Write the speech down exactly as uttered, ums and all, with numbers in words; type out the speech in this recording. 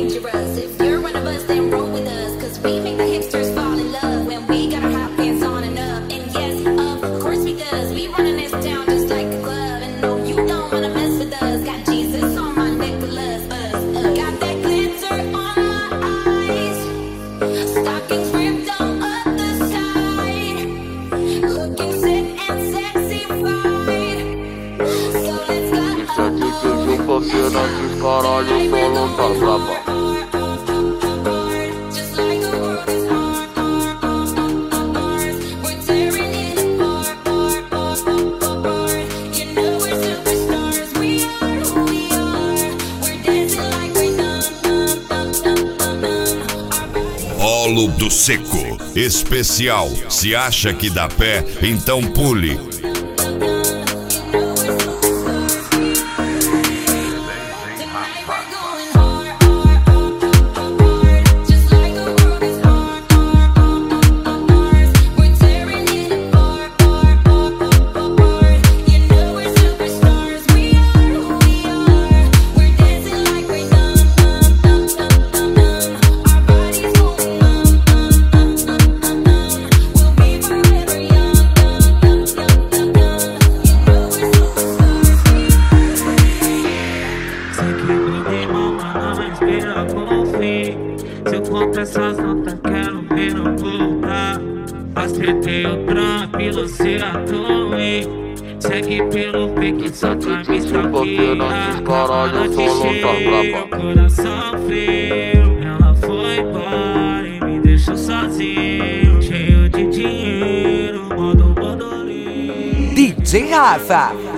dangerous. If you're one of us, then roll with us. Cause we make the hipsters fall in love when we got our hot pants on and up. And yes, of course we does. We running this town just like a club. And no, you don't wanna mess with us. Got Jesus on my necklace. Us, uh, got that glitter on my eyes. Stockings ripped on other side. Looking sick and sexified. So let's go. Porque não quis caralho, solo tá braba. Polo do Seco, especial. Se acha que dá pé, então pule. Se eu compro essas notas, quero ver não voltar. Acertei o trampo, você atuei. Segue pelo fake, só pra me stalkear. Camada de cheio, coração frio. Ela foi embora e me deixou sozinho. Cheio de dinheiro, modo bandolim. D J Rafa.